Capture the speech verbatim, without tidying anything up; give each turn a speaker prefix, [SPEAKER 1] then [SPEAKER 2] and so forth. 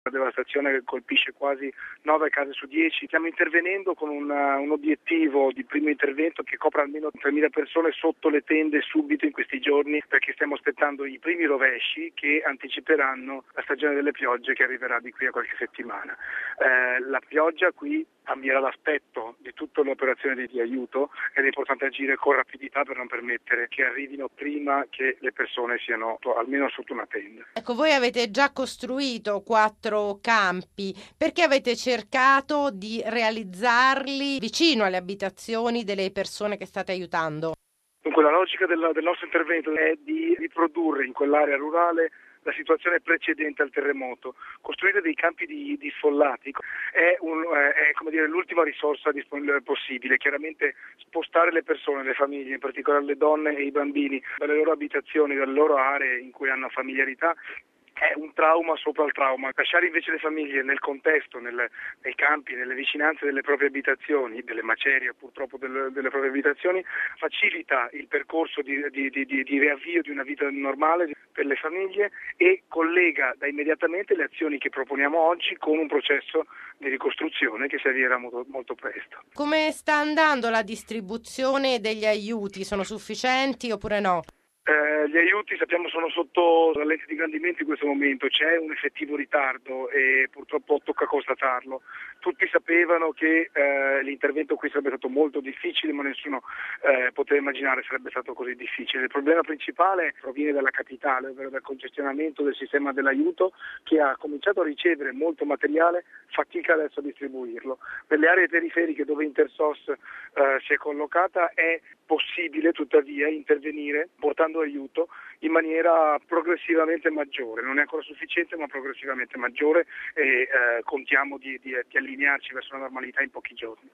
[SPEAKER 1] La devastazione che colpisce quasi nove case su dieci. Stiamo intervenendo con una, un obiettivo di primo intervento che copra almeno tremila persone sotto le tende subito in questi giorni, perché stiamo aspettando i primi rovesci che anticiperanno la stagione delle piogge che arriverà di qui a qualche settimana. Eh, la pioggia qui cambierà l'aspetto di tutta l'operazione di, di aiuto ed è importante agire con rapidità per non permettere che arrivino prima che le persone siano almeno sotto una tenda.
[SPEAKER 2] Ecco, voi avete già costruito quattro campi, perché avete cercato di realizzarli vicino alle abitazioni delle persone che state aiutando?
[SPEAKER 1] Dunque la logica del, del nostro intervento è di riprodurre in quell'area rurale la situazione precedente al terremoto. Costruire dei campi di, di sfollati è, un, è come dire, l'ultima risorsa possibile. Chiaramente spostare le persone, le famiglie, in particolare le donne e i bambini, dalle loro abitazioni, dalle loro aree in cui hanno familiarità, è un trauma sopra il trauma. Lasciare invece le famiglie nel contesto, nel, nei campi, nelle vicinanze delle proprie abitazioni, delle macerie purtroppo delle, delle proprie abitazioni, facilita il percorso di, di, di, di riavvio di una vita normale per le famiglie e collega da immediatamente le azioni che proponiamo oggi con un processo di ricostruzione che si avvierà molto, molto presto.
[SPEAKER 2] Come sta andando la distribuzione degli aiuti? Sono sufficienti oppure no?
[SPEAKER 1] Eh, gli aiuti sappiamo sono sotto la lente di ingrandimento in questo momento, c'è un effettivo ritardo e purtroppo tocca constatarlo. Tutti sapevano che eh, l'intervento qui sarebbe stato molto difficile, ma nessuno eh, poteva immaginare sarebbe stato così difficile. Il problema principale proviene dalla capitale, ovvero dal congestionamento del sistema dell'aiuto che ha cominciato a ricevere molto materiale, fatica adesso a distribuirlo. Per le aree periferiche dove Intersos eh, si è collocata è possibile tuttavia intervenire portando aiuto in maniera progressivamente maggiore, non è ancora sufficiente ma progressivamente maggiore e eh, contiamo di, di, di allinearci verso la normalità in pochi giorni.